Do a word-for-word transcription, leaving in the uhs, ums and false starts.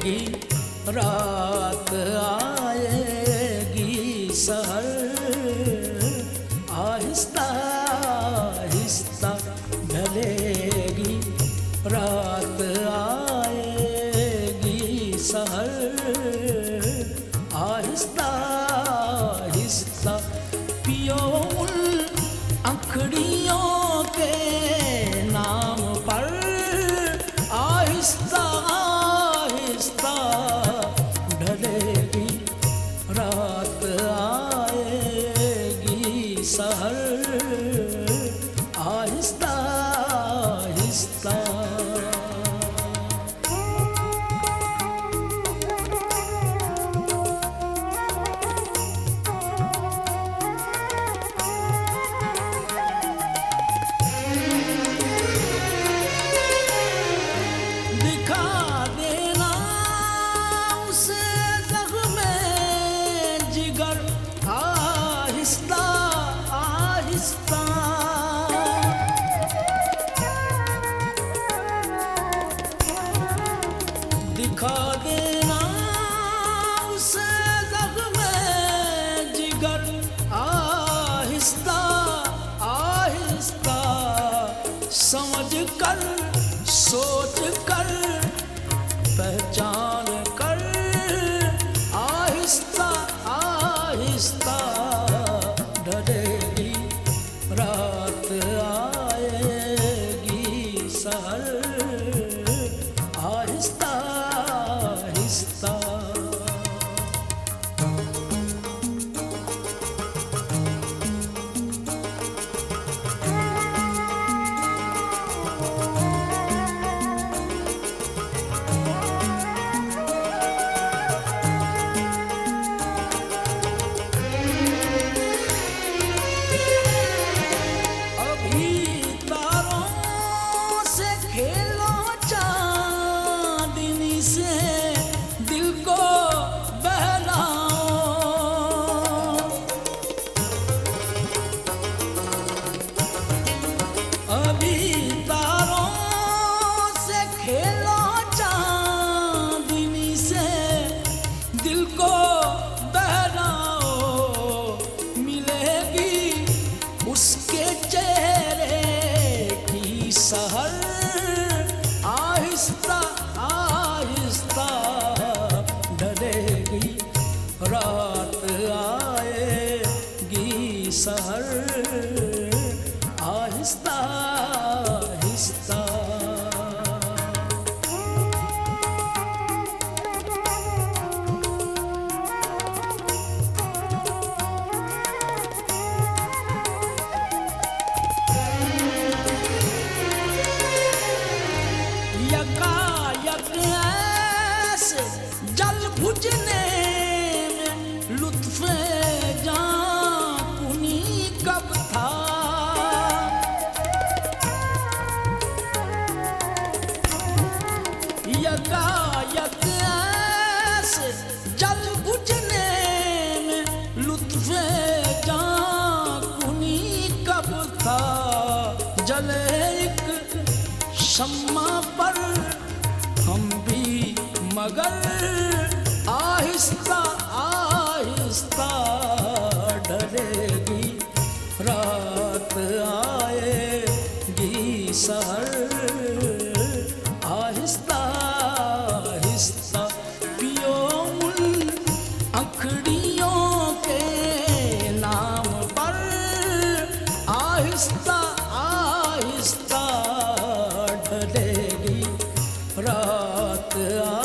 ढलेगी रात आएगी सहर आहिस्ता आहिस्ता ढलेगी रात आएगी सहर आहिस्ता आहिस्ता पियो उन अंखड़ियों के नाम पर आहिस्ता आहिस्ता ढलेगी रात आएगी सहर आहिस्ता आहिस्ता दिखा देना उसे ज़ख्म जिगर आहिस्ता आहिस्ता समझ कर सोच कर पहचान कर आहिस्ता आहिस्ता ढलेगी रात आएगी सहर आहिस्ता आहिस्ता उसके चेहरे की सहर आहिस्ता आहिस्ता ढलेगी रात आएगी सहर आहिस्ता आहिस्ता जल बुझने में लुत्फ़े जान कुनी कब था यकायक ऐसे जल बुझने में लुत्फ़े जान कुनी कब था जले एक शम्मा पर हम भी मगर आहिस्ता आहिस्ता ढलेगी रात आएगी सहर आहिस्ता आहिस्ता पियो उन अंखड़ियों के नाम पर आहिस्ता आहिस्ता ढलेगी रात आ